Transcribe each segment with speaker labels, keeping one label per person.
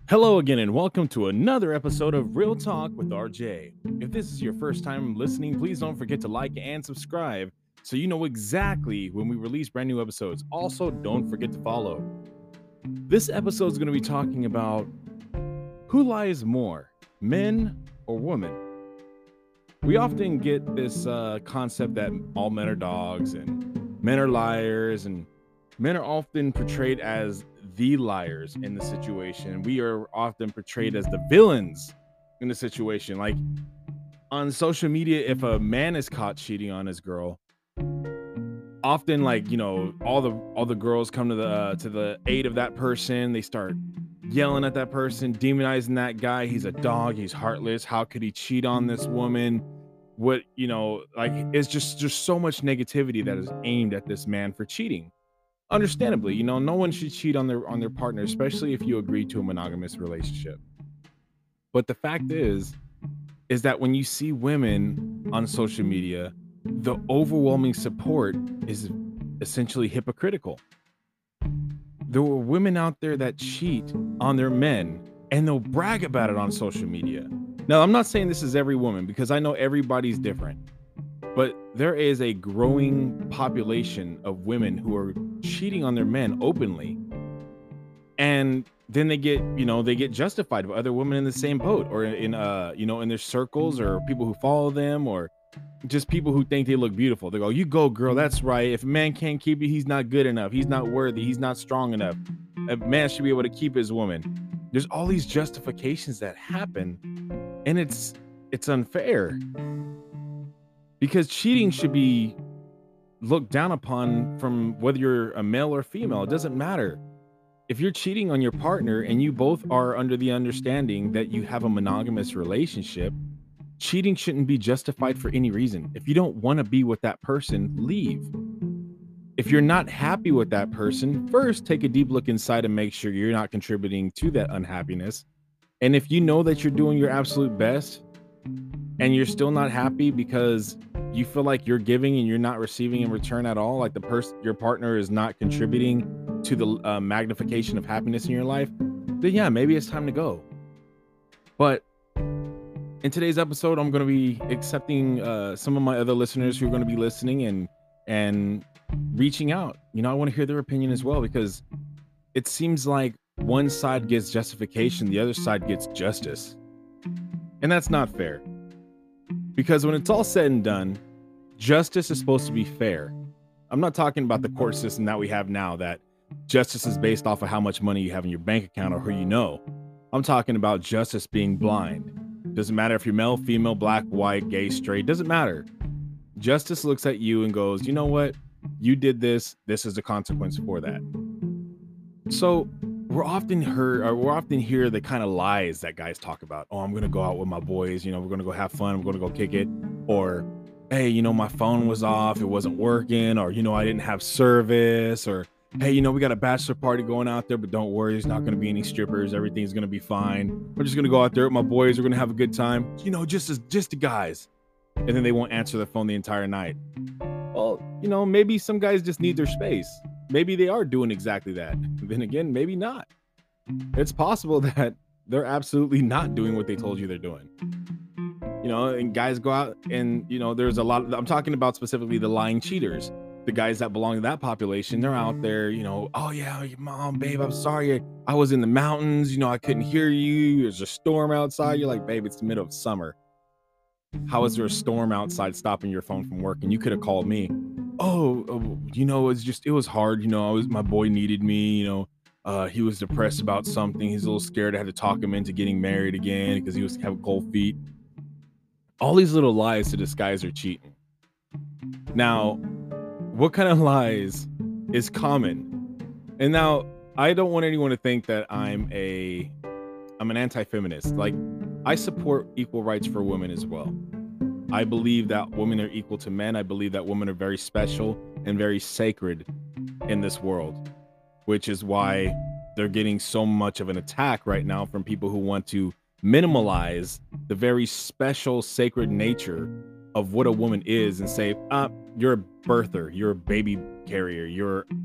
Speaker 1: Hello again, and welcome to another episode of Real Talk with RJ. If this is your first time listening, please don't forget to like and subscribe so you know exactly when we release brand new episodes. Also, don't forget to follow. This episode is going to be talking about who lies more, men or women. We often get this concept that all men are dogs and men are liars, and men are often portrayed as the liars in the situation. We are often portrayed as the villains in the situation. Like on social media, if a man is caught cheating on his girl, often all the girls come to the aid of that person. They start yelling at that person, demonizing that guy. He's a dog, he's heartless. How could he cheat on this woman? What, like it's just so much negativity that is aimed at this man for cheating. Understandably, no one should cheat on their partner, especially if you agree to a monogamous relationship. But the fact is that when you see women on social media, the overwhelming support is essentially hypocritical. There were women out there that cheat on their men and they'll brag about it on social media. Now, I'm not saying this is every woman because I know everybody's different, but there is a growing population of women who are cheating on their men openly. And then they get justified by other women in the same boat or in their circles or people who follow them or just people who think they look beautiful. They go, "You go, girl. That's right. If a man can't keep you, he's not good enough. He's not worthy. He's not strong enough. A man should be able to keep his woman." There's all these justifications that happen, and it's unfair because cheating should be looked down upon from whether you're a male or female. It doesn't matter. If you're cheating on your partner and you both are under the understanding that you have a monogamous relationship, cheating shouldn't be justified for any reason. If you don't want to be with that person, leave. If you're not happy with that person, first take a deep look inside and make sure you're not contributing to that unhappiness. And if you know that you're doing your absolute best and you're still not happy because you feel like you're giving and you're not receiving in return at all, like your partner is not contributing to the magnification of happiness in your life, then yeah, maybe it's time to go. But in today's episode, I'm going to be accepting some of my other listeners who are going to be listening and reaching out. I want to hear their opinion as well, because it seems like one side gets justification, the other side gets justice. And that's not fair. Because when it's all said and done, justice is supposed to be fair. I'm not talking about the court system that we have now, that justice is based off of how much money you have in your bank account or who you know. I'm talking about justice being blind. Doesn't matter if you're male, female, black, white, gay, straight, doesn't matter. Justice looks at you and goes, "You know what? You did this. This is the consequence for that." So we're often hear the kind of lies that guys talk about. "Oh, I'm going to go out with my boys. We're going to go have fun. We're going to go kick it." Or, "Hey, my phone was off. It wasn't working." Or, "I didn't have service." Or, "Hey, we got a bachelor party going out there, but don't worry. There's not going to be any strippers. Everything's going to be fine. We're just going to go out there with my boys. We're going to have a good time. Just the guys." And then they won't answer the phone the entire night. Well, maybe some guys just need their space. Maybe they are doing exactly that. Then again, maybe not. It's possible that they're absolutely not doing what they told you they're doing. And guys go out and, there's a lot. I'm talking about specifically the lying cheaters. The guys that belong to that population, they're out there, "Oh yeah, your mom, babe, I'm sorry. I was in the mountains. I couldn't hear you. There's a storm outside." You're like, "Babe, it's the middle of summer. How is there a storm outside stopping your phone from working? You could have called me." It was hard. My boy needed me. He was depressed about something. He's a little scared. I had to talk him into getting married again because he was having cold feet. All these little lies to disguise their cheating. Now, what kind of lies is common? And now, I don't want anyone to think that I'm an anti-feminist. Like, I support equal rights for women as well. I believe that women are equal to men. I believe that women are very special and very sacred in this world, which is why they're getting so much of an attack right now from people who want to minimalize the very special, sacred nature of what a woman is and say, "You're a birther, you're a baby carrier, you're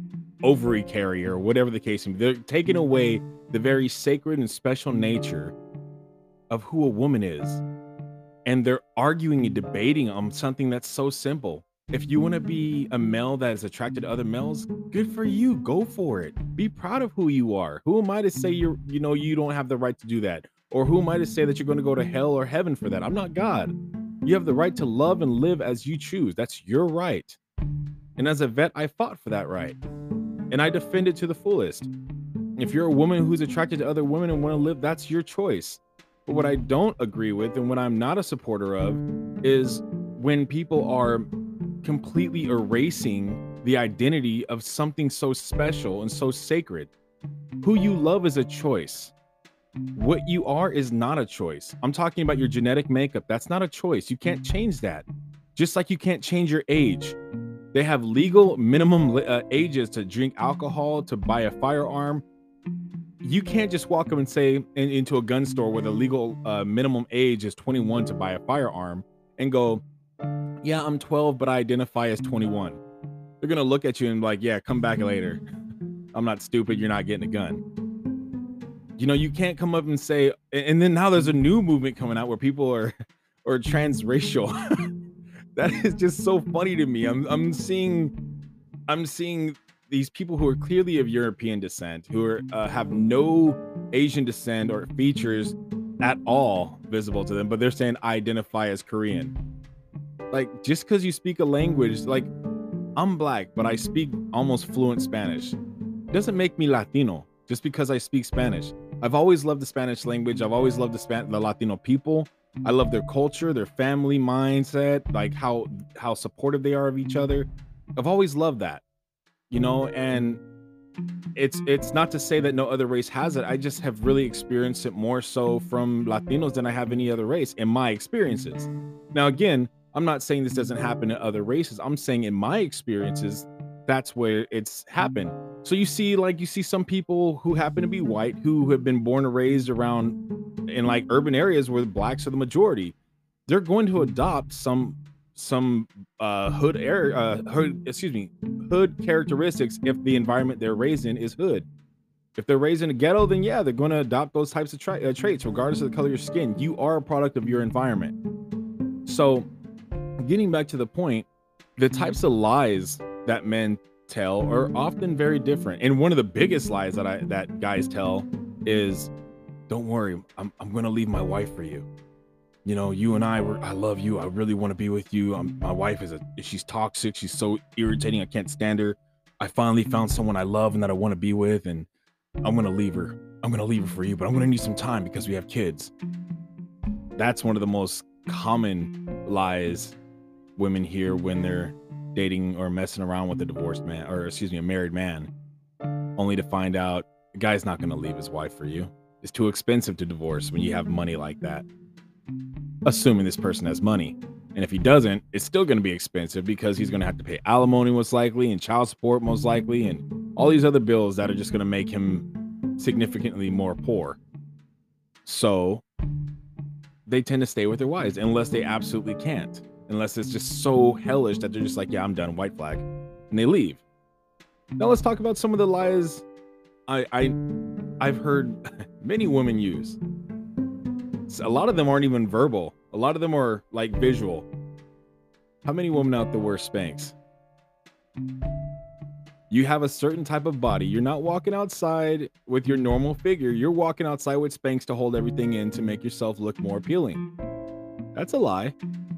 Speaker 1: ovary carrier, or whatever the case may be. They're taking away the very sacred and special nature of who a woman is. And they're arguing and debating on something that's so simple. If you want to be a male that is attracted to other males, good for you. Go for it. Be proud of who you are. Who am I to say you don't have the right to do that? Or who am I to say that you're going to go to hell or heaven for that? I'm not God. You have the right to love and live as you choose. That's your right. And as a vet, I fought for that right. And I defend it to the fullest. If you're a woman who's attracted to other women and want to live, that's your choice. But what I don't agree with, and what I'm not a supporter of, is when people are completely erasing the identity of something so special and so sacred. Who you love is a choice. What you are is not a choice. I'm talking about your genetic makeup. That's not a choice. You can't change that. Just like you can't change your age. They have legal minimum ages to drink alcohol, to buy a firearm. You can't just walk up and say into a gun store where the legal minimum age is 21 to buy a firearm and go, yeah, I'm 12, but I identify as 21. They're going to look at you and be like, yeah, come back later. I'm not stupid. You're not getting a gun. You can't come up and say, and then now there's a new movement coming out where people are transracial. That is just so funny to me. I'm seeing these people who are clearly of European descent, who have no Asian descent or features at all visible to them, but they're saying I identify as Korean. Like, just because you speak a language, like, I'm black, but I speak almost fluent Spanish, doesn't make me Latino just because I speak Spanish. I've always loved the Spanish language. I've always loved the Latino people. I love their culture, their family mindset, like how supportive they are of each other. I've always loved that, and it's not to say that no other race has it. I just have really experienced it more so from Latinos than I have any other race in my experiences. Now, again, I'm not saying this doesn't happen in other races. I'm saying in my experiences, that's where it's happened. So you see some people who happen to be white, who have been born and raised around in like urban areas where blacks are the majority. They're going to adopt some hood characteristics if the environment they're raised in is hood. If they're raised in a ghetto, then yeah, they're going to adopt those types of traits, regardless of the color of your skin. You are a product of your environment. So, getting back to the point, the types of lies that men tell are often very different. And one of the biggest lies that guys tell is, "Don't worry, I'm going to leave my wife for you. You and I love you. I really want to be with you. My wife she's toxic. She's so irritating. I can't stand her. I finally found someone I love and that I want to be with, and I'm going to leave her. I'm going to leave her for you, but I'm going to need some time because we have kids." That's one of the most common lies women hear when they're dating or messing around with a divorced man, or a married man, only to find out the guy's not going to leave his wife for you. It's too expensive to divorce when you have money like that. Assuming this person has money. And if he doesn't, it's still going to be expensive because he's going to have to pay alimony most likely, and child support most likely, and all these other bills that are just going to make him significantly more poor. So they tend to stay with their wives unless they absolutely can't. Unless it's just so hellish that they're just like, yeah, I'm done, white flag, and they leave. Now let's talk about some of the lies I've heard many women use. A lot of them aren't even verbal. A lot of them are like visual. How many women out there wear Spanx? You have a certain type of body. You're not walking outside with your normal figure. You're walking outside with Spanx to hold everything in to make yourself look more appealing. That's a lie.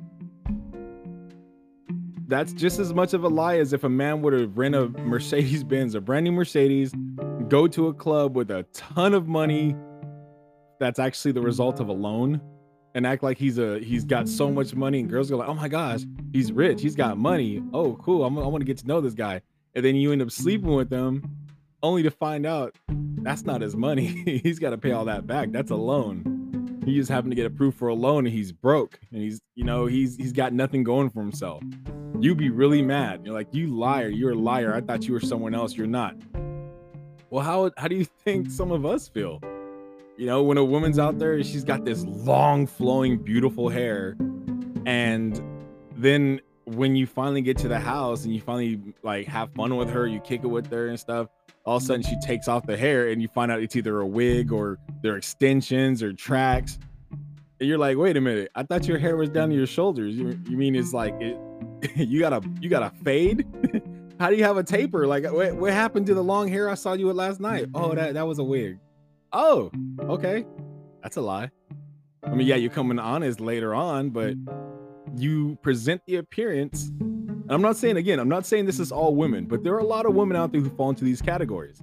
Speaker 1: That's just as much of a lie as if a man were to rent a Mercedes-Benz, a brand new Mercedes, go to a club with a ton of money that's actually the result of a loan, and act like he's got so much money, and girls go like, oh my gosh, he's rich, he's got money, oh cool, I want to get to know this guy. And then you end up sleeping with them only to find out that's not his money. He's got to pay all that back. That's a loan. He just happened to get approved for a loan, and he's broke, and he's got nothing going for himself. You'd be really mad. You're like, you liar, you're a liar. I thought you were someone else. You're not. Well, how do you think some of us feel? When a woman's out there, she's got this long, flowing, beautiful hair, and then when you finally get to the house and you finally like have fun with her, you kick it with her and stuff, all of a sudden she takes off the hair and you find out it's either a wig or they're extensions or tracks. And you're like, wait a minute, I thought your hair was down to your shoulders. You mean it's like it, you got a fade? How do you have a taper? Like what happened to the long hair I saw you with last night? Oh, that was a wig. Oh, okay. That's a lie. I mean, yeah, you're coming honest later on, but you present the appearance. I'm not saying this is all women, but there are a lot of women out there who fall into these categories.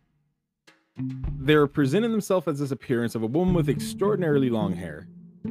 Speaker 1: They're presenting themselves as this appearance of a woman with extraordinarily long hair.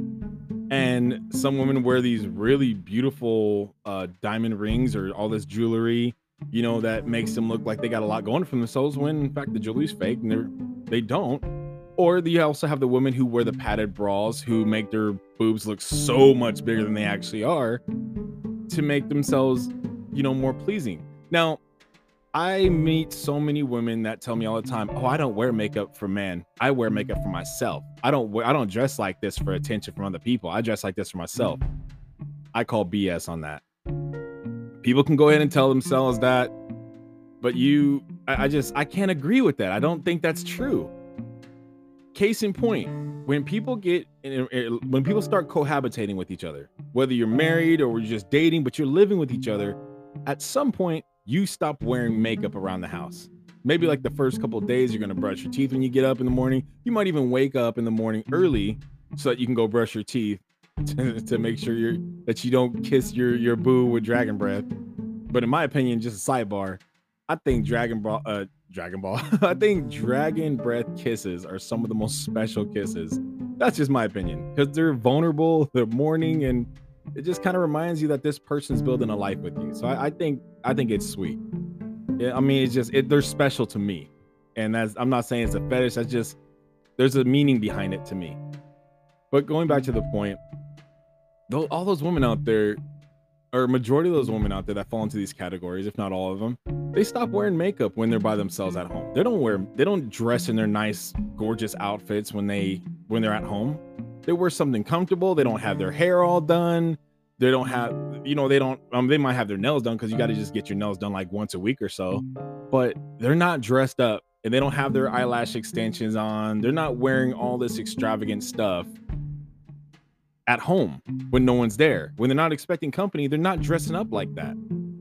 Speaker 1: And some women wear these really beautiful diamond rings or all this jewelry, that makes them look like they got a lot going for themselves when in fact the jewelry's fake and they don't. Or you also have the women who wear the padded bras who make their boobs look so much bigger than they actually are to make themselves, more pleasing. Now, I meet so many women that tell me all the time, "Oh, I don't wear makeup for men. I wear makeup for myself. I don't dress like this for attention from other people. I dress like this for myself." I call BS on that. People can go ahead and tell themselves that, but I can't agree with that. I don't think that's true. Case in point, when people start cohabitating with each other, whether you're married or you're just dating, but you're living with each other, at some point you stop wearing makeup around the house. Maybe like the first couple of days, you're going to brush your teeth when you get up in the morning. You might even wake up in the morning early so that you can go brush your teeth to make sure that you don't kiss your boo with dragon breath. But in my opinion, just a sidebar, I think Dragon Ball. I think dragon breath kisses are some of the most special kisses. That's just my opinion because they're vulnerable, they're mourning, and it just kind of reminds you that this person's building a life with you. So I think it's sweet. I mean, they're special to me, and I'm not saying it's a fetish. That's just there's a meaning behind it to me. But going back to the point, all those women out there, or majority of those women out there that fall into these categories, if not all of them, they stop wearing makeup when they're by themselves at home. They don't dress in their nice, gorgeous outfits when they're at home. They wear something comfortable. They don't have their hair all done. They don't have, they might have their nails done because you got to just get your nails done like once a week or so, but they're not dressed up and they don't have their eyelash extensions on. They're not wearing all this extravagant stuff at home when no one's there. When they're not expecting company, they're not dressing up like that.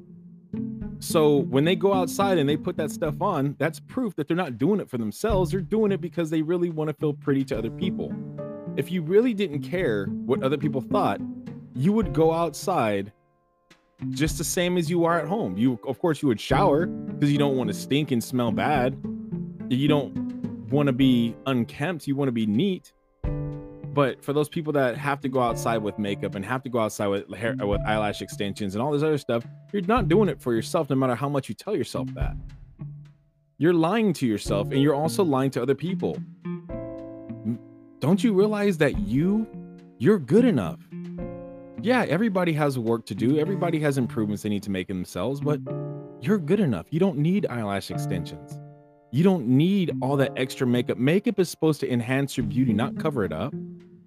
Speaker 1: So when they go outside and they put that stuff on, that's proof that they're not doing it for themselves. They're doing it because they really want to feel pretty to other people. If you really didn't care what other people thought, you would go outside just the same as you are at home. Of course, you would shower because you don't want to stink and smell bad. You don't want to be unkempt. You want to be neat. But for those people that have to go outside with makeup and have to go outside with hair, with eyelash extensions and all this other stuff, you're not doing it for yourself, no matter how much you tell yourself that. You're lying to yourself, and you're also lying to other people. Don't you realize that you're good enough? Yeah, everybody has work to do. Everybody has improvements they need to make in themselves, but you're good enough. You don't need eyelash extensions. You don't need all that extra makeup. Makeup is supposed to enhance your beauty, not cover it up.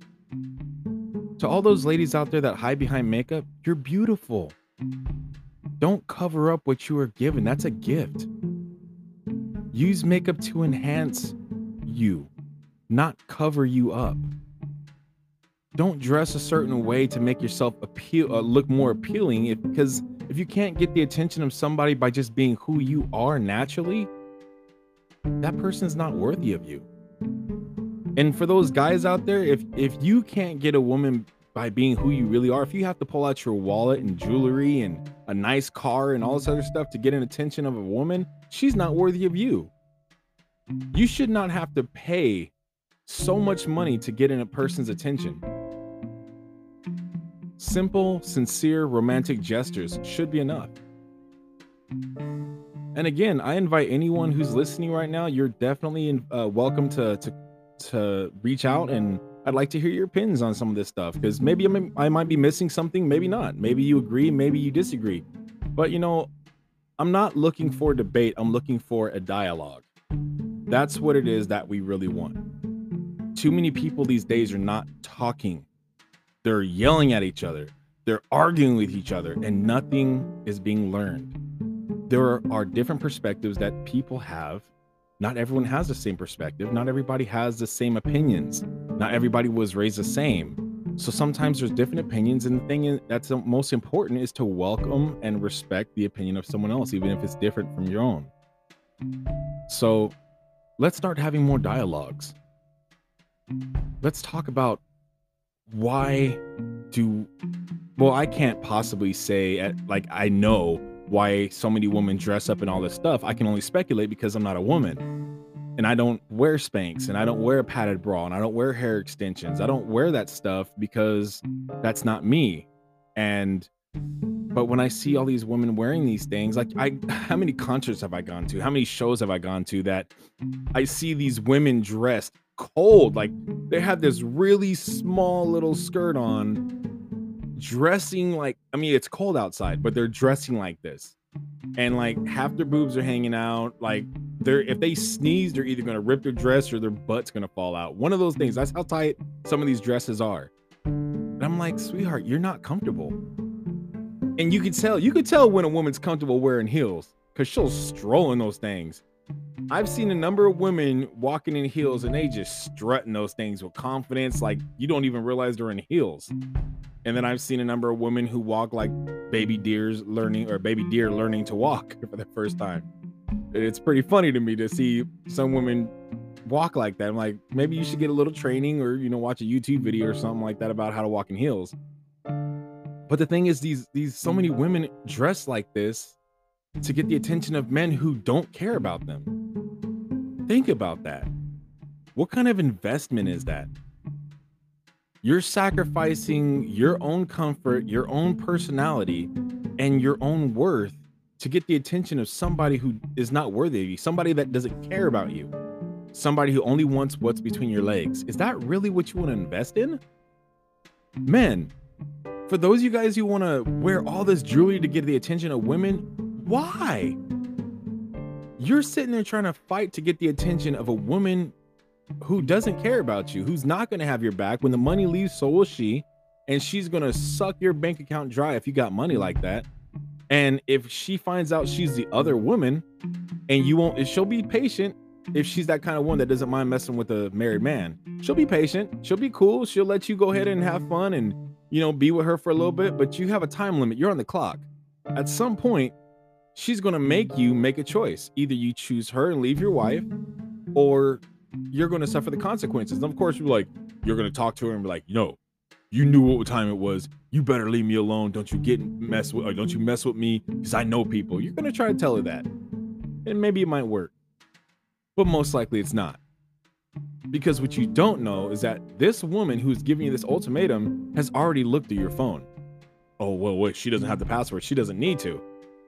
Speaker 1: To all those ladies out there that hide behind makeup, you're beautiful. Don't cover up what you were given. That's a gift. Use makeup to enhance you, not cover you up. Don't dress a certain way to make yourself look more appealing. Because if you can't get the attention of somebody by just being who you are naturally, that person's not worthy of you. And for those guys out there, if you can't get a woman by being who you really are, if you have to pull out your wallet and jewelry and a nice car and all this other stuff to get an attention of a woman, she's not worthy of you. You should not have to pay so much money to get in a person's attention. Simple, sincere, romantic gestures should be enough. And again, I invite anyone who's listening right now, you're definitely welcome to reach out, and I'd like to hear your opinions on some of this stuff, because maybe I might be missing something, maybe not. Maybe you agree, maybe you disagree. But I'm not looking for debate, I'm looking for a dialogue. That's what it is that we really want. Too many people these days are not talking. They're yelling at each other. They're arguing with each other and nothing is being learned. There are different perspectives that people have. Not everyone has the same perspective. Not everybody has the same opinions. Not everybody was raised the same. So sometimes there's different opinions, and the thing that's the most important is to welcome and respect the opinion of someone else, even if it's different from your own. So let's start having more dialogues. Let's talk about why do well, I can't possibly say like I know why so many women dress up and all this stuff. I can only speculate because I'm not a woman and I don't wear Spanx and I don't wear a padded bra and I don't wear hair extensions. I don't wear that stuff because that's not me. And but when I see all these women wearing these things, like how many concerts have I gone to? How many shows have I gone to that I see these women dressed cold, like they have this really small little skirt on, dressing like, I mean, it's cold outside, but they're dressing like this. And like half their boobs are hanging out. Like if they sneeze, they're either gonna rip their dress or their butt's gonna fall out. One of those things. That's how tight some of these dresses are. And I'm like, sweetheart, you're not comfortable. And you could tell when a woman's comfortable wearing heels because she'll stroll in those things. I've seen a number of women walking in heels and they just strutting those things with confidence, like you don't even realize they're in heels. And then I've seen a number of women who walk like baby deer learning to walk for the first time. It's pretty funny to me to see some women walk like that. I'm like, maybe you should get a little training or, watch a YouTube video or something like that about how to walk in heels. But the thing is, these so many women dress like this to get the attention of men who don't care about them. Think about that. What kind of investment is that? You're sacrificing your own comfort, your own personality, and your own worth to get the attention of somebody who is not worthy of you, somebody that doesn't care about you, somebody who only wants what's between your legs. Is that really what you want to invest in? Men, for those of you guys who want to wear all this jewelry to get the attention of women, why? You're sitting there trying to fight to get the attention of a woman who doesn't care about you, who's not going to have your back. When the money leaves, so will she. And she's going to suck your bank account dry if you got money like that. And if she finds out she's the other woman and you won't, she'll be patient. If she's that kind of one that doesn't mind messing with a married man, she'll be patient. She'll be cool. She'll let you go ahead and have fun and, be with her for a little bit, but you have a time limit. You're on the clock. At some point, she's going to make you make a choice. Either you choose her and leave your wife, or you're going to suffer the consequences. And of course, you're going to talk to her and be like, you knew what time it was. You better leave me alone. Don't you mess with me, because I know people. You're going to try to tell her that. And maybe it might work. But most likely it's not. Because what you don't know is that this woman who's giving you this ultimatum has already looked at your phone. Oh, well, wait, she doesn't have the password. She doesn't need to.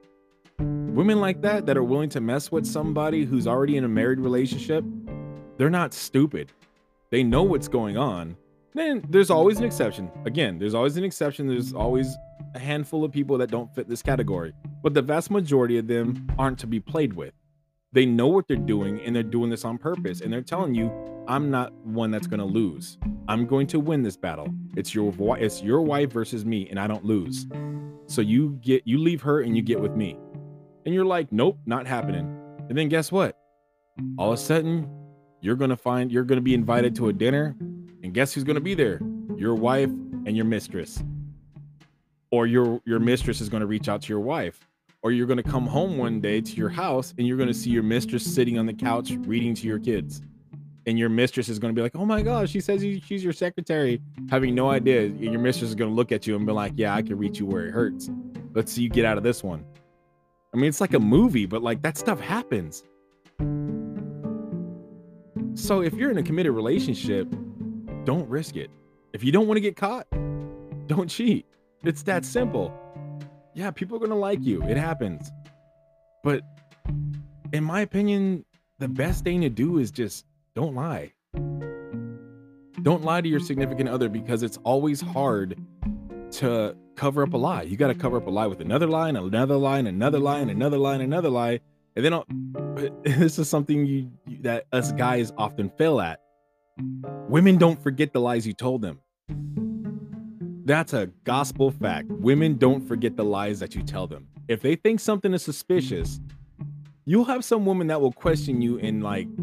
Speaker 1: Women like that are willing to mess with somebody who's already in a married relationship, they're not stupid. They know what's going on. Then there's always an exception. Again, there's always an exception. There's always a handful of people that don't fit this category. But the vast majority of them aren't to be played with. They know what they're doing, and they're doing this on purpose. And they're telling you, I'm not one that's going to lose. I'm going to win this battle. It's your wife versus me, and I don't lose. So you leave her and you get with me. And you're like, nope, not happening. And then guess what? All of a sudden, you're going to be invited to a dinner, and guess who's going to be there? Your wife and your mistress. Or your mistress is going to reach out to your wife. Or you're going to come home one day to your house and you're going to see your mistress sitting on the couch reading to your kids. And your mistress is going to be like, oh my gosh, she says she's your secretary, having no idea. And your mistress is going to look at you and be like, yeah, I can reach you where it hurts. Let's see you get out of this one. I mean, it's like a movie, but like that stuff happens. So if you're in a committed relationship, don't risk it. If you don't want to get caught, don't cheat. It's that simple. Yeah, people are going to like you. It happens. But in my opinion, the best thing to do is just don't lie. Don't lie to your significant other, because it's always hard to cover up a lie. You got to cover up a lie with another lie and another lie and another lie and another lie and another lie. And then this is something that us guys often fail at. Women don't forget the lies you told them. That's a gospel fact. Women don't forget the lies that you tell them. If they think something is suspicious, you'll have some woman that will question you and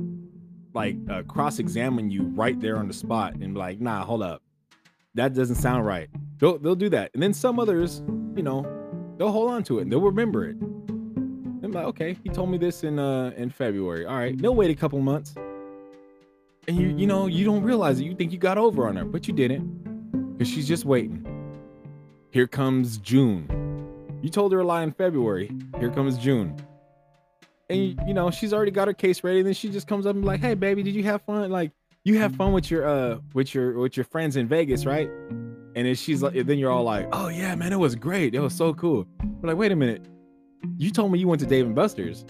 Speaker 1: cross-examine you right there on the spot and be like, nah, hold up. That doesn't sound right. They'll do that. And then some others, they'll hold on to it and they'll remember it. I'm like, okay, he told me this in February. All right. They'll wait a couple months. And you don't realize it. You think you got over on her, but you didn't. Because she's just waiting. Here comes June. You told her a lie in February. Here comes June. And she's already got her case ready. And then she just comes up and like, hey baby, did you have fun? Like, you have fun with your friends in Vegas, right? And then she's like, then you're all like, oh yeah, man, it was great. It was so cool. But like, wait a minute. You told me you went to Dave & Buster's.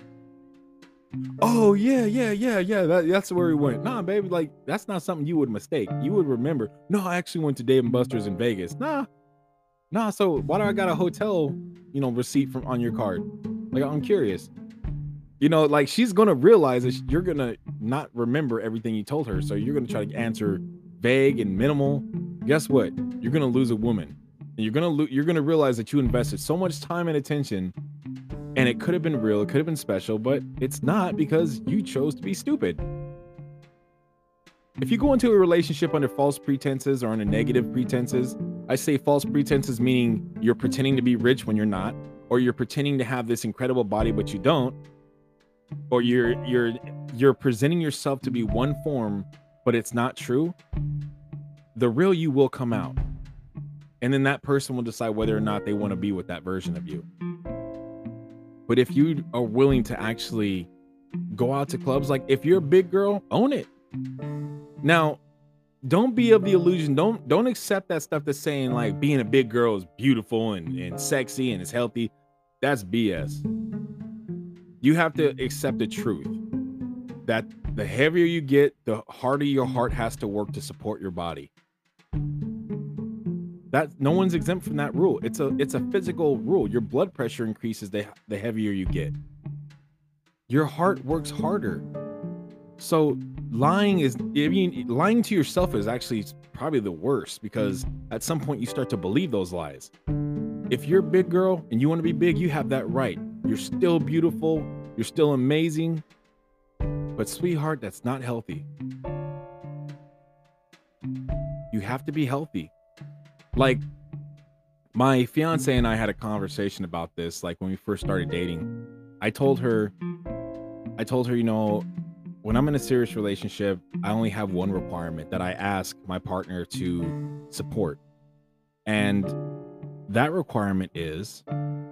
Speaker 1: Oh yeah. That's where we went. Nah, baby, like that's not something you would mistake. You would remember. No, I actually went to Dave & Buster's in Vegas. Nah. So why do I got a hotel, receipt from on your card? Like, I'm curious. Like she's gonna realize that you're gonna not remember everything you told her. So you're gonna try to answer vague and minimal. Guess what? You're gonna lose a woman, and you're gonna realize that you invested so much time and attention. And it could have been real, it could have been special, but it's not because you chose to be stupid. If you go into a relationship under false pretenses or under negative pretenses, I say false pretenses meaning you're pretending to be rich when you're not, or you're pretending to have this incredible body but you don't, or you're presenting yourself to be one form but it's not true. The real you will come out. And then that person will decide whether or not they want to be with that version of you. But if you are willing to actually go out to clubs, like if you're a big girl, own it. Now, don't be of the illusion. Don't accept that stuff that's saying like being a big girl is beautiful and sexy and is healthy. That's BS. You have to accept the truth that the heavier you get, the harder your heart has to work to support your body. That no one's exempt from that rule. It's a physical rule. Your blood pressure increases the heavier you get. Your heart works harder. So lying to yourself is actually probably the worst, because at some point you start to believe those lies. If you're a big girl and you want to be big, you have that right. You're still beautiful. You're still amazing. But sweetheart, that's not healthy. You have to be healthy. Like, my fiance and I had a conversation about this, like when we first started dating. I told her, when I'm in a serious relationship, I only have one requirement that I ask my partner to support. And that requirement is,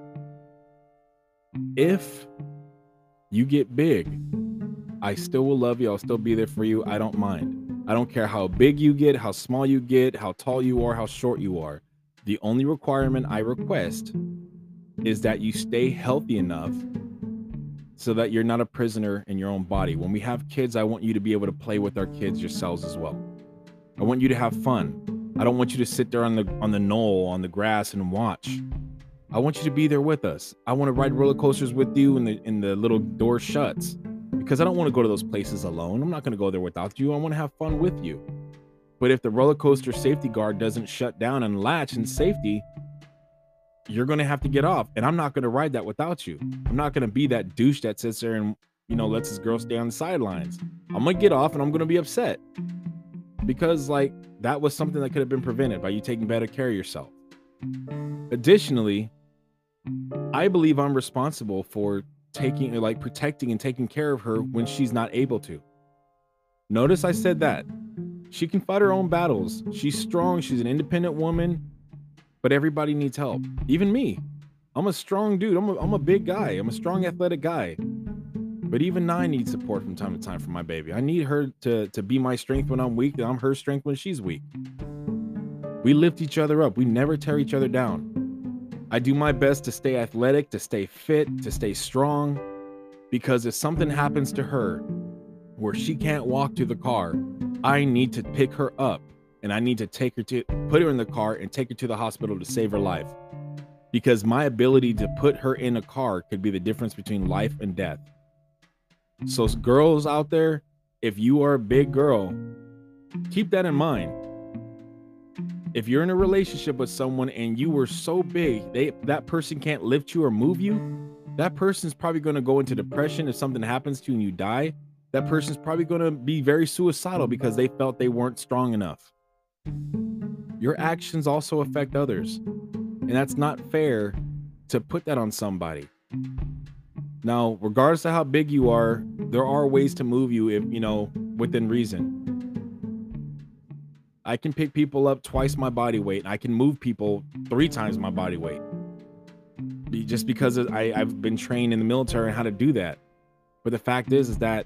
Speaker 1: if you get big, I still will love you. I'll still be there for you. I don't mind. I don't care how big you get, how small you get, how tall you are, how short you are. The only requirement I request is that you stay healthy enough so that you're not a prisoner in your own body. When we have kids, I want you to be able to play with our kids yourselves as well. I want you to have fun. I don't want you to sit there on the knoll, on the grass and watch. I want you to be there with us. I want to ride roller coasters with you in the little door shuts. Because I don't want to go to those places alone. I'm not going to go there without you. I want to have fun with you. But if the roller coaster safety guard doesn't shut down and latch in safety, you're going to have to get off. And I'm not going to ride that without you. I'm not going to be that douche that sits there and, lets this girl stay on the sidelines. I'm going to get off and I'm going to be upset. Because like that was something that could have been prevented by you taking better care of yourself. Additionally, I believe I'm responsible for protecting and taking care of her when she's not able to. Notice I said that. She can fight her own battles. She's strong. She's an independent woman, but everybody needs help. Even me. I'm a strong dude. I'm a big guy. I'm a strong athletic guy. But even I need support from time to time from my baby. I need her to be my strength when I'm weak, and I'm her strength when she's weak. We lift each other up. We never tear each other down. I do my best to stay athletic, to stay fit, to stay strong, because if something happens to her where she can't walk to the car, I need to pick her up and I need to put her in the car and take her to the hospital to save her life. Because my ability to put her in a car could be the difference between life and death. So girls out there, if you are a big girl, keep that in mind. If you're in a relationship with someone and you were so big, that person can't lift you or move you, that person's probably going to go into depression if something happens to you and you die. That person's probably going to be very suicidal because they felt they weren't strong enough. Your actions also affect others, and that's not fair to put that on somebody. Now, regardless of how big you are, there are ways to move you if, within reason. I can pick people up twice my body weight, and I can move people 3 times my body weight. Just because I've been trained in the military on how to do that. But the fact is that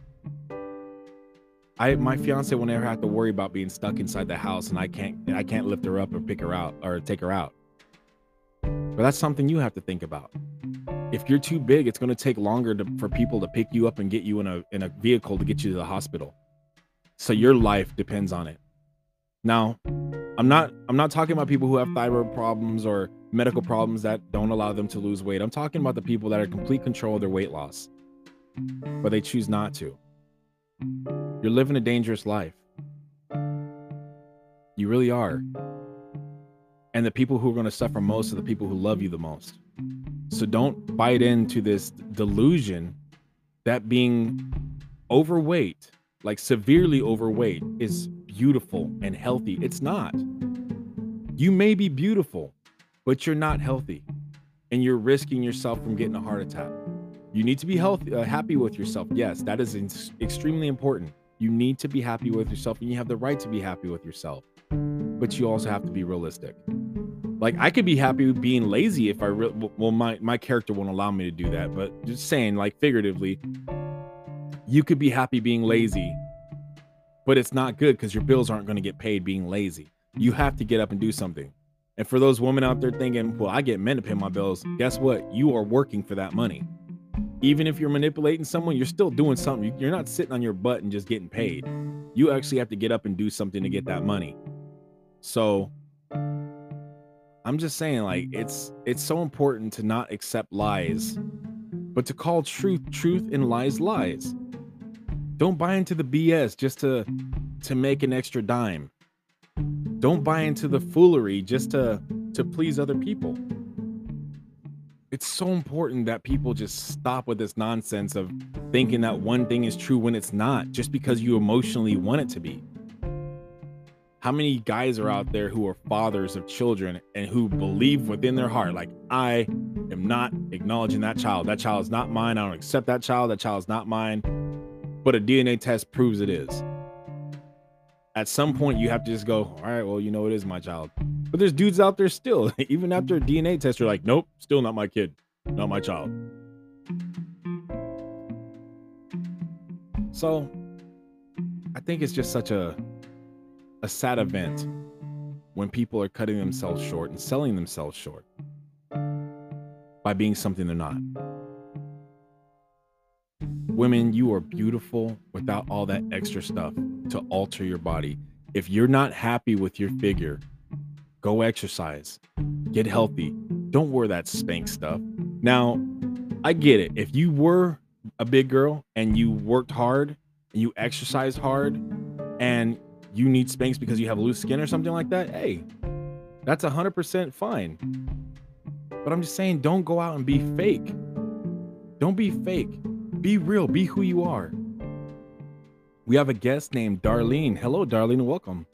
Speaker 1: my fiance will never have to worry about being stuck inside the house, and I can't lift her up or pick her out or take her out. But that's something you have to think about. If you're too big, it's going to take longer for people to pick you up and get you in a vehicle to get you to the hospital. So your life depends on it. Now, I'm not talking about people who have thyroid problems or medical problems that don't allow them to lose weight. I'm talking about the people that are in complete control of their weight loss, but they choose not to. You're living a dangerous life. You really are. And the people who are going to suffer most are the people who love you the most. So don't bite into this delusion that being overweight, like severely overweight, is beautiful and healthy. It's not. You may be beautiful, but you're not healthy, and you're risking yourself from getting a heart attack. You need to be happy with yourself. Yes, that is extremely important. You need to be happy with yourself, and you have the right to be happy with yourself. But you also have to be realistic. Like, I could be happy with being lazy if my character won't allow me to do that. But just saying, like, figuratively, you could be happy being lazy, but it's not good because your bills aren't going to get paid being lazy. You have to get up and do something. And for those women out there thinking, well, I get men to pay my bills, guess what? You are working for that money. Even if you're manipulating someone, you're still doing something. You're not sitting on your butt and just getting paid. You actually have to get up and do something to get that money. So I'm just saying, like, it's so important to not accept lies, but to call truth and lies lies. Don't buy into the BS just to make an extra dime. Don't buy into the foolery just to please other people. It's so important that people just stop with this nonsense of thinking that one thing is true when it's not, just because you emotionally want it to be. How many guys are out there who are fathers of children and who believe within their heart, like, I am not acknowledging that child. That child is not mine. I don't accept that child. That child is not mine. But a DNA test proves it is. At some point, you have to just go, all right, well, it is my child. But there's dudes out there still, even after a DNA test, are like, nope, still not my kid, not my child. So I think it's just such a sad event when people are cutting themselves short and selling themselves short by being something they're not. Women, you are beautiful without all that extra stuff to alter your body. If you're not happy with your figure, go exercise, get healthy. Don't wear that Spanx stuff. Now, I get it. If you were a big girl and you worked hard and you exercised hard and you need Spanx because you have loose skin or something like that, hey, that's 100% fine. But I'm just saying, don't go out and be fake. Don't be fake. Be real. Be who you are. We have a guest named Darlene. Hello, Darlene, and welcome.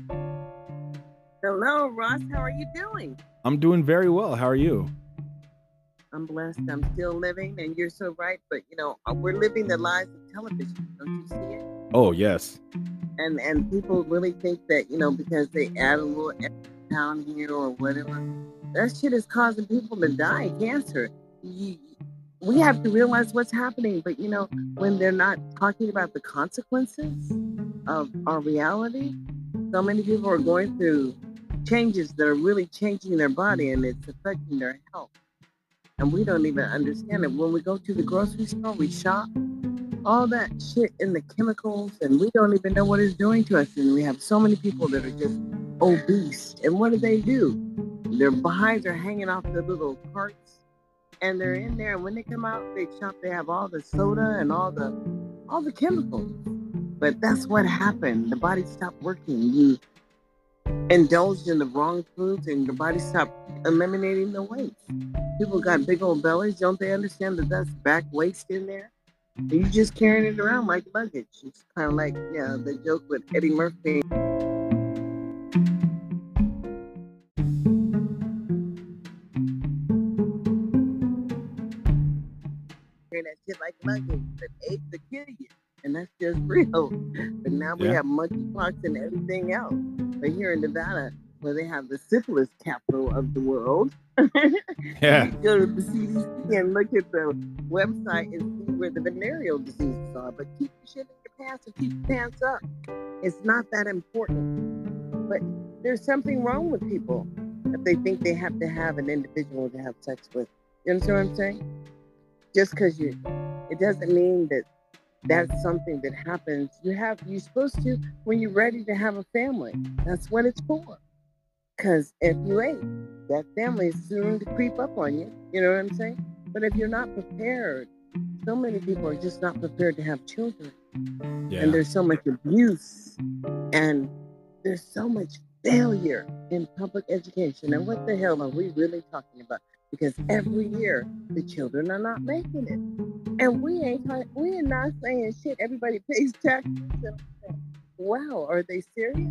Speaker 2: Hello, Ross. How are you doing?
Speaker 1: I'm doing very well. How are you?
Speaker 2: I'm blessed. I'm still living, and you're so right. But, we're living the lives of television. Don't you see it?
Speaker 1: Oh, yes.
Speaker 2: And people really think that, because they add a little extra pound here or whatever, that shit is causing people to die of cancer. We have to realize what's happening. But, when they're not talking about the consequences of our reality, so many people are going through changes that are really changing their body, and it's affecting their health. And we don't even understand it. When we go to the grocery store, we shop, all that shit in the chemicals, and we don't even know what it's doing to us. And we have so many people that are just obese. And what do? Their behinds are hanging off the little carts, and they're in there. And when they come out, they shop. They have all the soda and all the chemicals. But that's what happened. The body stopped working. indulged in the wrong foods and your body stopped eliminating the waste. People got big old bellies. Don't they understand that that's back waste in there? And you just carrying it around like luggage. It's kind of like, yeah, the joke with Eddie Murphy. Carrying that shit like luggage, but AIDS will kill you. And that's just real. But now we have monkeypox and everything else. But here in Nevada, where they have the syphilis capital of the world,
Speaker 1: Yeah.
Speaker 2: you go to the CDC and look at the website and see where the venereal diseases are. But keep your shit in your pants and keep your pants up. It's not that important. But there's something wrong with people if they think they have to have an individual to have sex with. You understand what I'm saying? Just because it doesn't mean that that's something that happens. You're supposed to when you're ready to have a family. That's what it's for. Because if you ain't, that family is soon to creep up on you. You know what I'm saying? But if you're not prepared, so many people are just not prepared to have children.
Speaker 1: Yeah.
Speaker 2: And there's so much abuse and there's so much failure in public education. And what the hell are we really talking about? Because every year the children are not making it. And we're not saying shit. Everybody pays taxes. Wow, are they serious?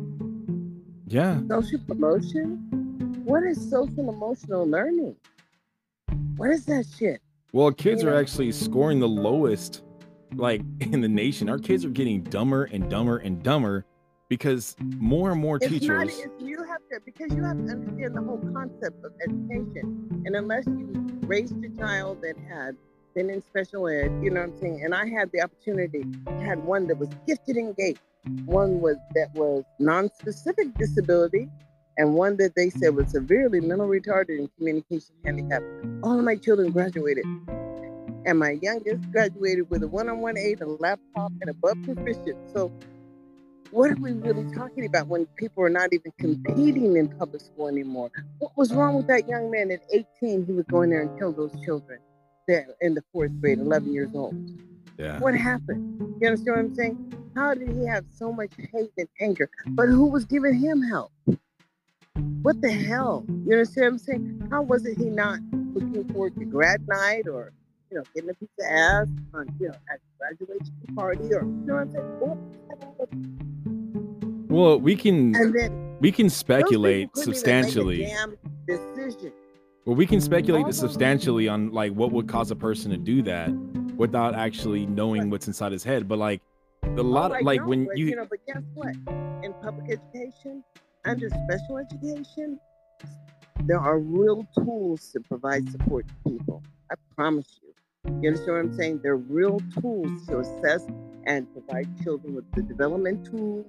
Speaker 1: Yeah.
Speaker 2: Social promotion? What is social emotional learning? What is that shit?
Speaker 1: Well, kids are actually scoring the lowest, like, in the nation. Our kids are getting dumber and dumber and dumber because more and more teachers.
Speaker 2: Because you have to understand the whole concept of education. And unless you raised a child that had been in special ed, you know what I'm saying? And I had the opportunity, I had one that was gifted and gate, one that was non-specific disability, and one that they said was severely mental retarded and communication handicapped. All of my children graduated. And my youngest graduated with a 1-on-1 aid, a laptop, and above proficient. So what are we really talking about when people are not even competing in public school anymore? What was wrong with that young man at 18? He would go in there and kill those children there in the 4th grade, 11 years old.
Speaker 1: Yeah.
Speaker 2: What happened? You understand what I'm saying? How did he have so much hate and anger? But who was giving him help? What the hell? You understand what I'm saying? How was it he not looking forward to grad night or, getting a piece of ass on, at graduation party or, you know what I'm saying?
Speaker 1: Well, we can speculate substantially.
Speaker 2: Make a damn decision.
Speaker 1: Well, we can speculate substantially on like what would cause a person to do that without actually knowing what's inside his head. But like but guess
Speaker 2: what? In public education, under special education, there are real tools to provide support to people. I promise you. You understand what I'm saying? There are real tools to assess and provide children with the development tools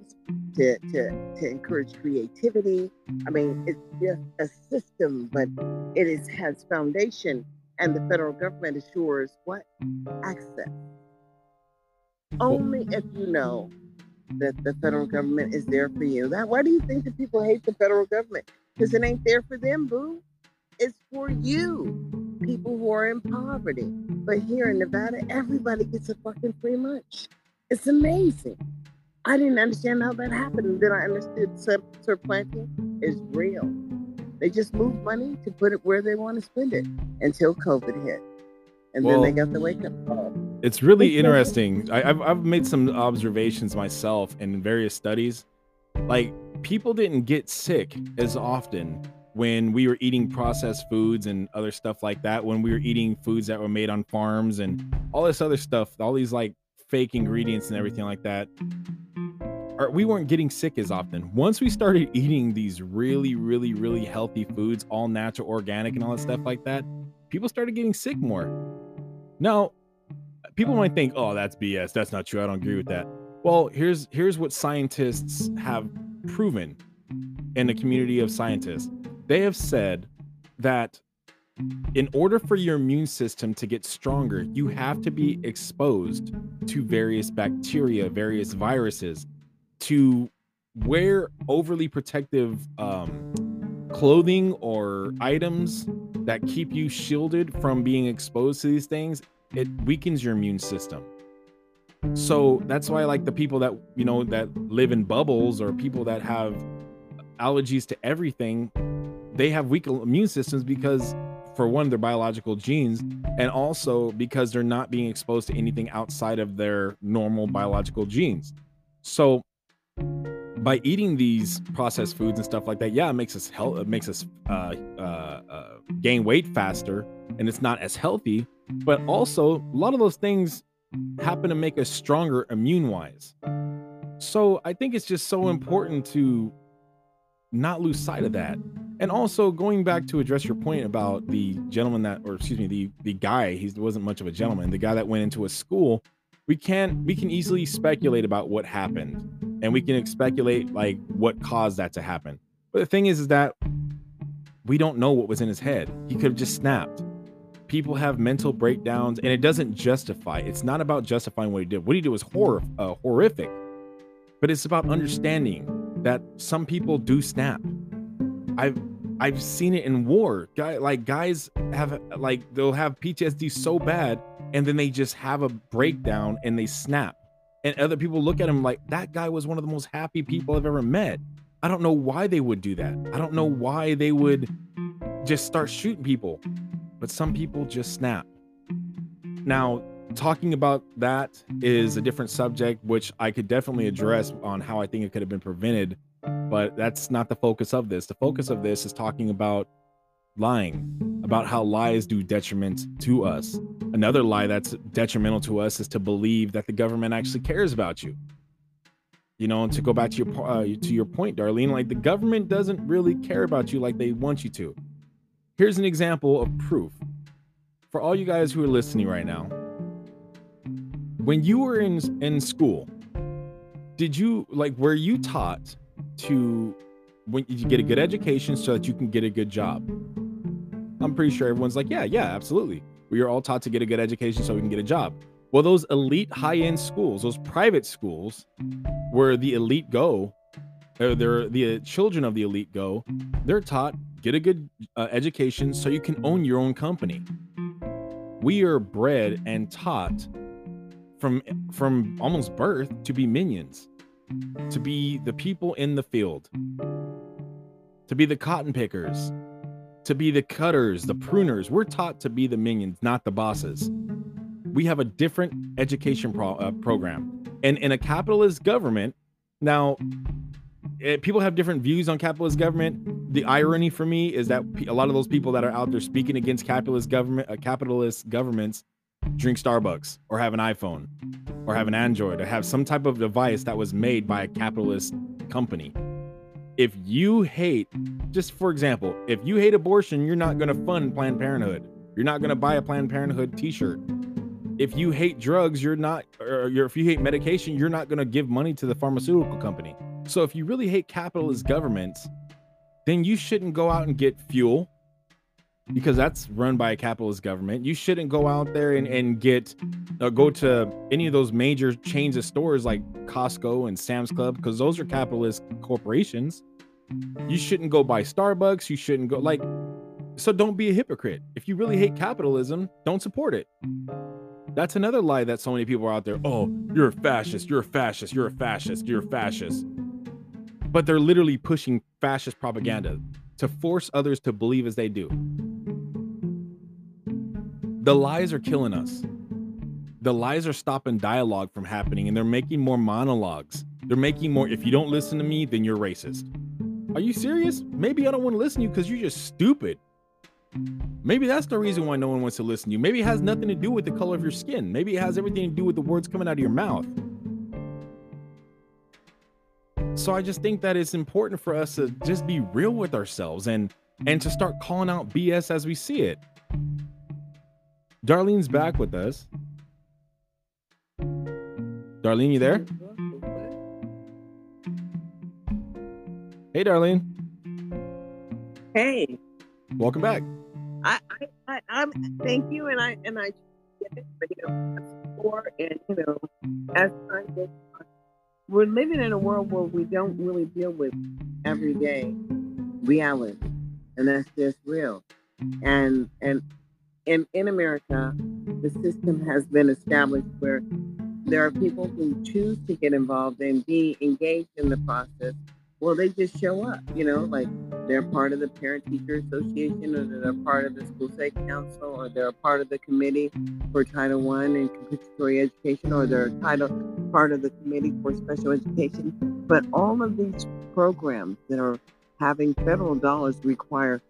Speaker 2: to encourage creativity. I mean, it's just a system, but has foundation, and the federal government assures what? Access. Only if you know that the federal government is there for you. Why do you think that people hate the federal government? Because it ain't there for them, boo. It's for you, people who are in poverty. But here in Nevada, everybody gets a fucking free lunch. It's amazing. I didn't understand how that happened. And then I understood supplanting is real. They just move money to put it where they want to spend it until COVID hit. And then they got the wake up call.
Speaker 1: It's really interesting. I've made some observations myself in various studies. Like, people didn't get sick as often when we were eating processed foods and other stuff like that, when we were eating foods that were made on farms and all this other stuff, all these like fake ingredients and everything like that. We weren't getting sick as often. Once we started eating these really, really, really healthy foods, all natural, organic, and all that stuff like that, people started getting sick more. Now, people might think, oh, that's BS. That's not true. I don't agree with that. Well, here's what scientists have proven in the community of scientists. They have said that in order for your immune system to get stronger, you have to be exposed to various bacteria, various viruses, to wear overly protective clothing or items that keep you shielded from being exposed to these things. It weakens your immune system. So that's why, like, the people that that live in bubbles, or people that have allergies to everything, they have weak immune systems because, for one, their biological genes, and also because they're not being exposed to anything outside of their normal biological genes. So by eating these processed foods and stuff like that, yeah, it makes us gain weight faster, and it's not as healthy. But also, a lot of those things happen to make us stronger immune wise. So I think it's just so important to not lose sight of that. And also, going back to address your point about the gentleman that, or excuse me, the guy, he wasn't much of a gentleman, the guy that went into a school, we can easily speculate about what happened, and we can speculate like what caused that to happen. But the thing is that we don't know what was in his head. He could have just snapped. People have mental breakdowns, and it doesn't justify. It's not about justifying what he did. What he did was horrific, but it's about understanding that some people do snap. I've seen it in war. Guys have, like, they'll have PTSD so bad, and then they just have a breakdown and they snap. And other people look at him like, that guy was one of the most happy people I've ever met. I don't know why they would do that. I don't know why they would just start shooting people, but some people just snap. Now, talking about that is a different subject, which I could definitely address on how I think it could have been prevented, but that's not the focus of this. The focus of this is talking about lying, about how lies do detriment to us. Another lie that's detrimental to us is to believe that the government actually cares about you. You know, and to go back to your point, Darlene, like, the government doesn't really care about you like they want you to. Here's an example of proof. For all you guys who are listening right now, when you were in school, were you taught to, when you get a good education so that you can get a good job? I'm pretty sure everyone's like, yeah, absolutely. We are all taught to get a good education so we can get a job. Well, those elite high-end schools, those private schools where the elite go, or the children of the elite go, they're taught, get a good education so you can own your own company. We are bred and taught from almost birth to be minions, to be the people in the field, to be the cotton pickers, to be the cutters, the pruners. We're taught to be the minions, not the bosses. We have a different education program. And in a capitalist government, now, people have different views on capitalist government. The irony for me is that a lot of those people that are out there speaking against capitalist governments drink Starbucks, or have an iPhone, or have an Android, or have some type of device that was made by a capitalist company. If you hate, just for example, if you hate abortion, you're not going to fund Planned Parenthood. You're not going to buy a Planned Parenthood t-shirt. If you hate drugs, if you hate medication, you're not going to give money to the pharmaceutical company. So if you really hate capitalist governments, then you shouldn't go out and get fuel, because that's run by a capitalist government. You shouldn't go out there and go to any of those major chains of stores like Costco and Sam's Club, because those are capitalist corporations. You shouldn't go buy Starbucks. You shouldn't go, like, so don't be a hypocrite. If you really hate capitalism, don't support it. That's another lie that so many people are out there. Oh, you're a fascist. You're a fascist. You're a fascist. You're a fascist. But they're literally pushing fascist propaganda to force others to believe as they do. The lies are killing us. The lies are stopping dialogue from happening, and they're making more monologues. They're making more, if you don't listen to me, then you're racist. Are you serious? Maybe I don't want to listen to you because you're just stupid. Maybe that's the reason why no one wants to listen to you. Maybe it has nothing to do with the color of your skin. Maybe it has everything to do with the words coming out of your mouth. So I just think that it's important for us to just be real with ourselves and to start calling out BS as we see it. Darlene's back with us. Darlene, you there? Hey, Darlene.
Speaker 2: Hey.
Speaker 1: Welcome back.
Speaker 2: I'm thank you, and I get it, but before, and as time goes on, we're living in a world where we don't really deal with everyday reality, and that's just real. And in America, the system has been established where there are people who choose to get involved and be engaged in the process Well, they just show up, like they're part of the Parent Teacher Association, or they're part of the School Site Council, or they're a part of the committee for Title I and compensatory education, or they're part of the committee for special education. But all of these programs that are having federal dollars require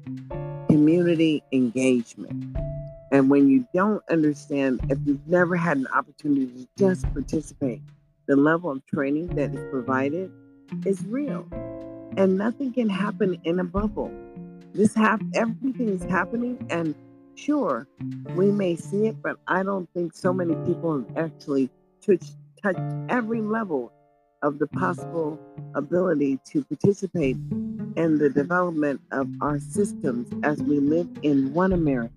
Speaker 2: community engagement. And when you don't understand, if you've never had an opportunity to just participate, the level of training that is provided is real. And nothing can happen in a bubble. Everything is happening, and sure, we may see it, but I don't think so many people have actually touched every level of the possible ability to participate in the development of our systems as we live in one America.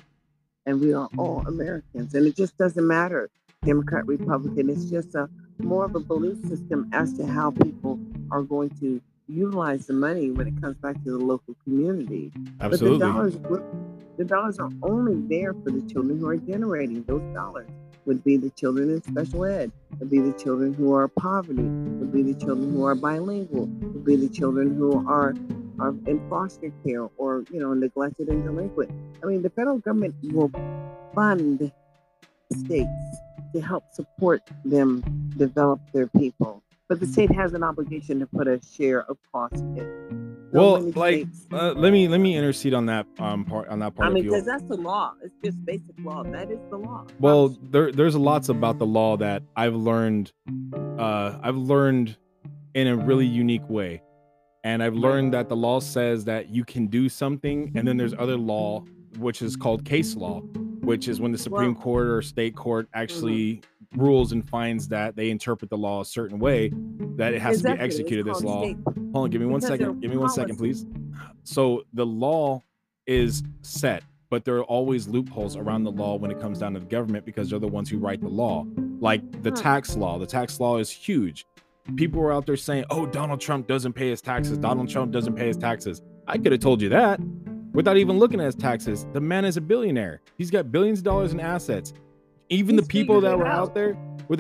Speaker 2: And we are all Americans. And it just doesn't matter, Democrat, Republican. It's just more of a belief system as to how people are going to utilize the money when it comes back to the local community.
Speaker 1: Absolutely.
Speaker 2: But the dollars are only there for the children who are generating those dollars. Would be the children in special ed, would be the children who are poverty, would be the children who are bilingual, would be the children who are in foster care or, neglected and delinquent. I mean, the federal government will fund states to help support them develop their people. But the state has an obligation to put a share of cost in.
Speaker 1: Well, let me intercede on that part.
Speaker 2: I mean, because that's the law. It's just basic law. That is the law.
Speaker 1: Well, there's lots about the law that I've learned. I've learned in a really unique way, and I've learned that the law says that you can do something, and then there's other law, which is called case law, which is when the Supreme Court or state court actually rules and finds that they interpret the law a certain way, that it has to be executed. This law. Hold on, give me 1 second. Give me 1 second, please. So the law is set, but there are always loopholes around the law when it comes down to the government, because they're the ones who write the law. Like the tax law. The tax law is huge. People were out there saying, "Oh, Donald Trump doesn't pay his taxes. Donald Trump doesn't pay his taxes." I could have told you that without even looking at his taxes. The man is a billionaire. He's got billions of dollars in assets. Even the people that were out there,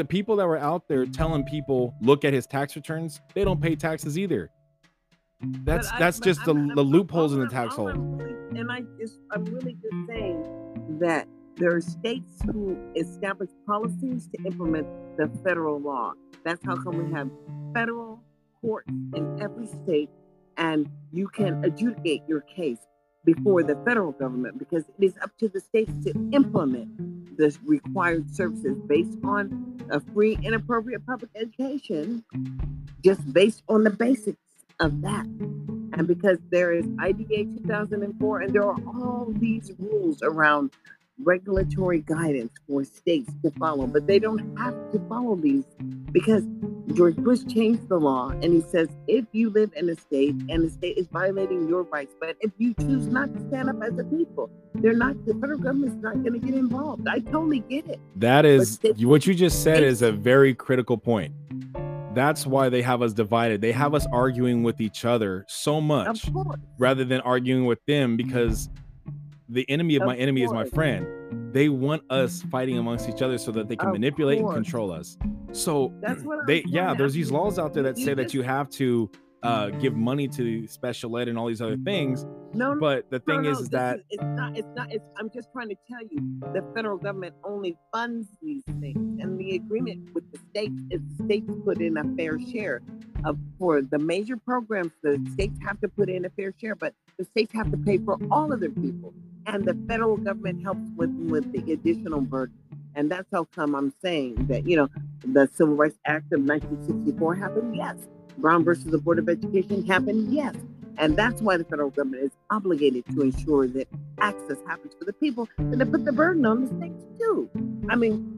Speaker 1: telling people, look at his tax returns, they don't pay taxes either. That's just the loopholes in the tax hole.
Speaker 2: I'm really just saying that there are states who establish policies to implement the federal law. That's how come we have federal courts in every state, and you can adjudicate your case before the federal government, because it is up to the states to implement the required services based on a free and appropriate public education, just based on the basics of that. And because there is IDA 2004, and there are all these rules around regulatory guidance for states to follow, but they don't have to follow these, because George Bush changed the law, and he says, if you live in a state and the state is violating your rights, but if you choose not to stand up as a people, the federal government's not going to get involved. I totally get it.
Speaker 1: That is what you just said is a very critical point. That's why they have us divided. They have us arguing with each other so much rather than arguing with them, because the enemy of my enemy is my friend. They want us fighting amongst each other so that they can manipulate and control us. So there's these laws out there that say that you have to give money to special ed and all these other things. But the thing is that
Speaker 2: it's not. I'm just trying to tell you, the federal government only funds these things, and the agreement with the states is the states put in a fair share for the major programs. The states have to put in a fair share, but the states have to pay for all of their people, and the federal government helps with the additional burden. And that's how come I'm saying that, the Civil Rights Act of 1964 happened, yes. Brown versus the Board of Education happened, yes. And that's why the federal government is obligated to ensure that access happens for the people, and to put the burden on the states too. I mean,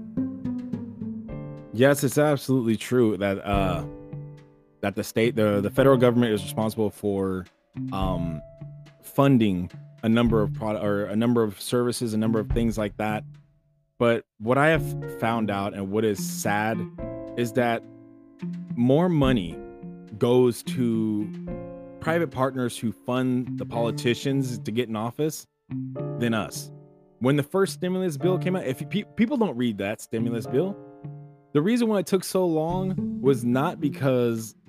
Speaker 1: yes, it's absolutely true that that the federal government is responsible for funding a number of services, a number of things like that. But what I have found out, and what is sad, is that more money goes to private partners who fund the politicians to get in office than us. When the first stimulus bill came out, if people don't read that stimulus bill, the reason why it took so long was not because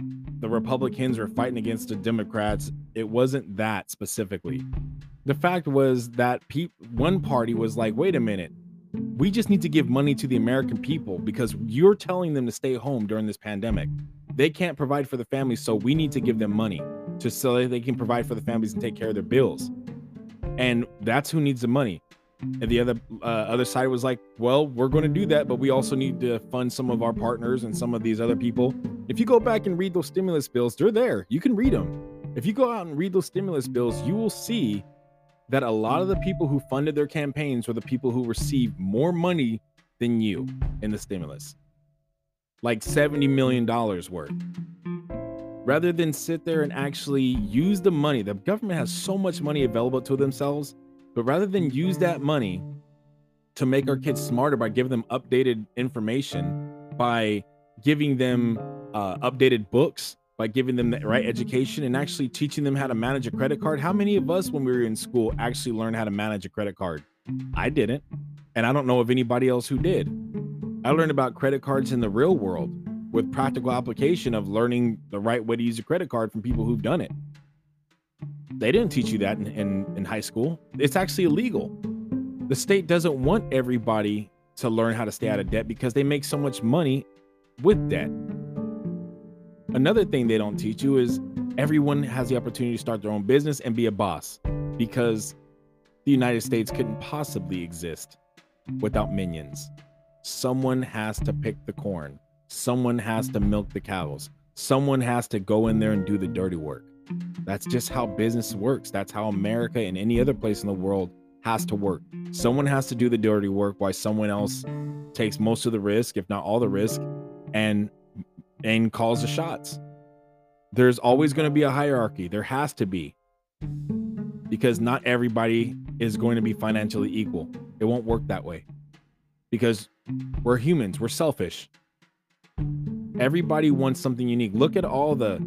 Speaker 1: the Republicans were fighting against the Democrats. It wasn't that specifically. The fact was that one party was like, wait a minute, we just need to give money to the American people because you're telling them to stay home during this pandemic. They can't provide for the families, so we need to give them money so that they can provide for the families and take care of their bills. And that's who needs the money. And the other side was like, well, we're going to do that, but we also need to fund some of our partners and some of these other people. If you go back and read those stimulus bills, they're there. You can read them. If you go out and read those stimulus bills, you will see that a lot of the people who funded their campaigns were the people who received more money than you in the stimulus, like $70 million worth. Rather than sit there and actually use the money, the government has so much money available to themselves. But rather than use that money to make our kids smarter by giving them updated information, by giving them updated books, by giving them the right education and actually teaching them how to manage a credit card. How many of us when we were in school actually learned how to manage a credit card? I didn't. And I don't know of anybody else who did. I learned about credit cards in the real world with practical application of learning the right way to use a credit card from people who've done it. They didn't teach you that in high school. It's actually illegal. The state doesn't want everybody to learn how to stay out of debt because they make so much money with debt. Another thing they don't teach you is everyone has the opportunity to start their own business and be a boss, because the United States couldn't possibly exist without minions. Someone has to pick the corn. Someone has to milk the cows. Someone has to go in there and do the dirty work. That's just how business works. That's how America and any other place in the world has to work. Someone has to do the dirty work while someone else takes most of the risk, if not all the risk, and calls the shots. There's always going to be a hierarchy. There has to be, because not everybody is going to be financially equal. It won't work that way because we're humans. We're selfish. Everybody wants something unique. Look at all the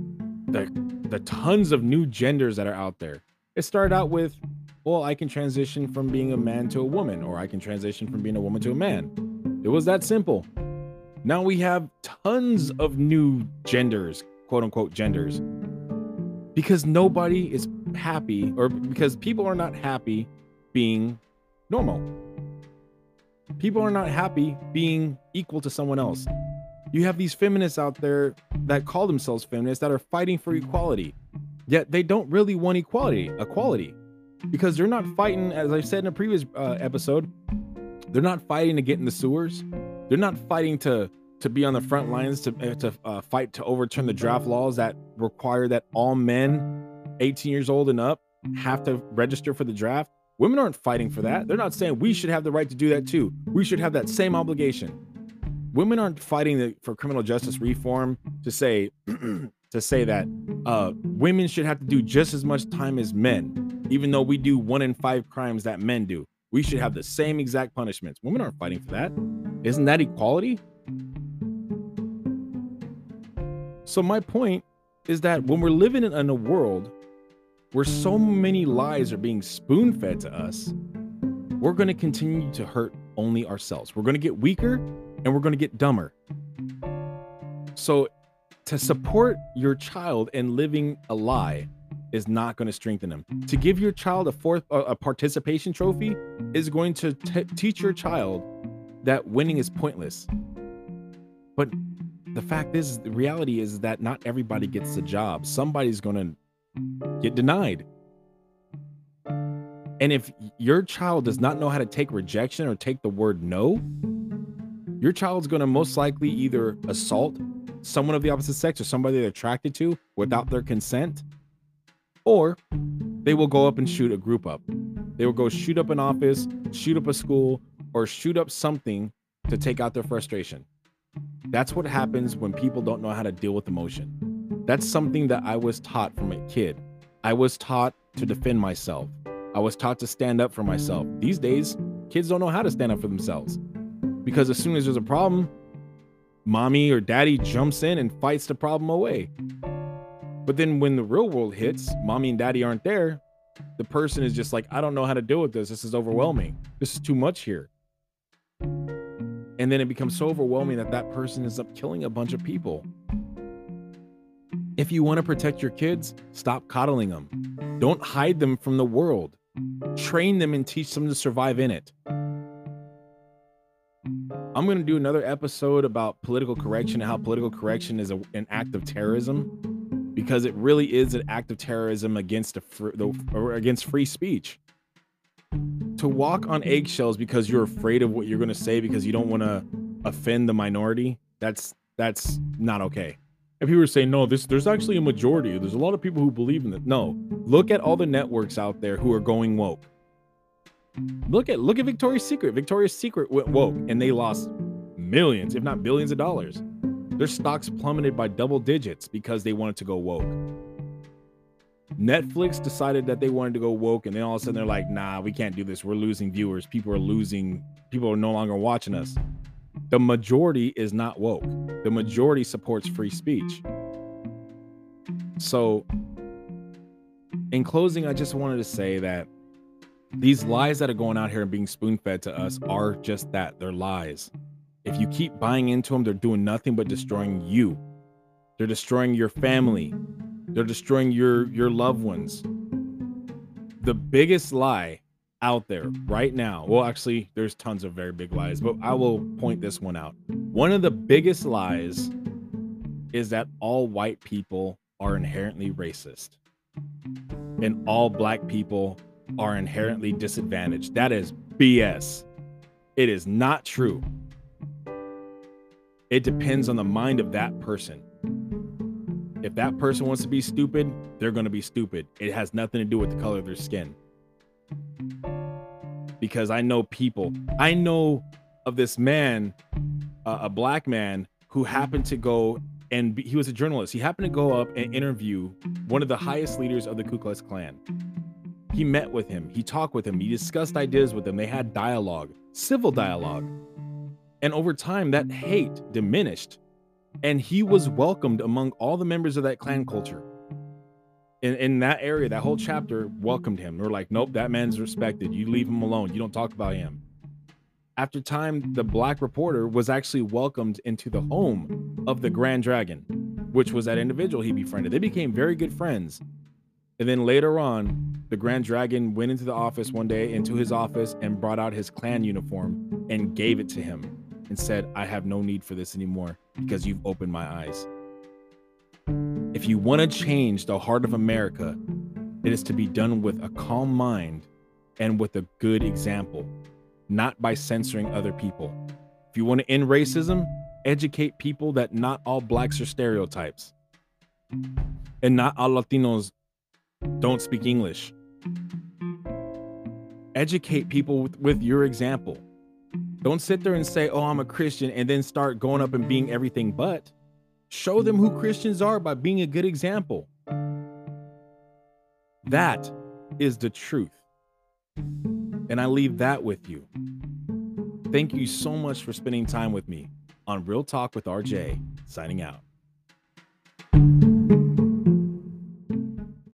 Speaker 1: tons of new genders that are out there. It started out with, well, I can transition from being a man to a woman, or I can transition from being a woman to a man. It was that simple. Now we have tons of new genders, quote unquote genders, because nobody is happy, or because people are not happy being normal. People are not happy being equal to someone else. You have these feminists out there that call themselves feminists that are fighting for equality, yet they don't really want equality, because they're not fighting, as I said in a previous episode, they're not fighting to get in the sewers. They're not fighting to be on the front lines to fight to overturn the draft laws that require that all men 18 years old and up have to register for the draft. Women aren't fighting for that. They're not saying we should have the right to do that too. We should have that same obligation. Women aren't fighting for criminal justice reform to say that women should have to do just as much time as men, even though we do 1 in 5 crimes that men do. We should have the same exact punishments. Women aren't fighting for that. Isn't that equality? So my point is that when we're living in a world where so many lies are being spoon-fed to us, we're going to continue to hurt only ourselves. We're going to get weaker and we're going to get dumber. So to support your child in living a lie is not going to strengthen them. To give your child a participation trophy is going to teach your child that winning is pointless. But the fact is, the reality is that not everybody gets the job. Somebody's going to get denied. And if your child does not know how to take rejection or take the word no, your child's going to most likely either assault someone of the opposite sex or somebody they're attracted to without their consent, or they will go up and shoot a group up. They will go shoot up an office, shoot up a school, or shoot up something to take out their frustration. That's what happens when people don't know how to deal with emotion. That's something that I was taught from a kid. I was taught to defend myself. I was taught to stand up for myself. These days, kids don't know how to stand up for themselves, because as soon as there's a problem, mommy or daddy jumps in and fights the problem away. But then when the real world hits, mommy and daddy aren't there. The person is just like, I don't know how to deal with this. This is overwhelming. This is too much here. And then it becomes so overwhelming that person ends up killing a bunch of people. If If you want to protect your kids, stop coddling them. Don't hide them from the world. Train them and teach them to survive in it. I'm going to do another episode about political correction and how political correction is an act of terrorism, because it really is an act of terrorism against against free speech. To walk on eggshells because you're afraid of what you're going to say because you don't want to offend the minority, that's not okay. And people are saying, no, there's actually a majority. There's a lot of people who believe in it. No, look at all the networks out there who are going woke. Look at Victoria's Secret. Victoria's Secret went woke and they lost millions, if not billions of dollars. Their stocks plummeted by double digits because they wanted to go woke. Netflix decided that they wanted to go woke, and then all of a sudden they're like, nah, we can't do this. We're losing viewers. People are no longer watching us. The majority is not woke. The majority supports free speech. So in closing, I just wanted to say that these lies that are going out here and being spoon-fed to us are just that. They're lies. If you keep buying into them, they're doing nothing but destroying you. They're destroying your family. They're destroying your loved ones. The biggest lie out there right now, well, actually, there's tons of very big lies, but I will point this one out. One of the biggest lies is that all white people are inherently racist and all black people are inherently disadvantaged. That is BS. It is not true. It depends on the mind of that person. If that person wants to be stupid, they're going to be stupid. It has nothing to do with the color of their skin. Because I know of this man, a black man, who happened to go and he was a journalist. He happened to go up and interview one of the highest leaders of the Ku Klux Klan. He met with him. He talked with him. He discussed ideas with him. They had dialogue, civil dialogue. And over time, that hate diminished. And he was welcomed among all the members of that Klan culture. In that area, that whole chapter welcomed him. They're like, nope, that man's respected. You leave him alone. You don't talk about him. After time, the black reporter was actually welcomed into the home of the Grand Dragon, which was that individual he befriended. They became very good friends. And then later on, the Grand Dragon went into his office and brought out his Klan uniform and gave it to him and said, I have no need for this anymore because you've opened my eyes. If you want to change the heart of America, it is to be done with a calm mind and with a good example, not by censoring other people. If you want to end racism, educate people that not all blacks are stereotypes and not all Latinos don't speak English. Educate people with your example. Don't sit there and say, oh, I'm a Christian, and then start going up and being everything but. Show them who Christians are by being a good example. That is the truth. And I leave that with you. Thank you so much for spending time with me on Real Talk with RJ, signing out.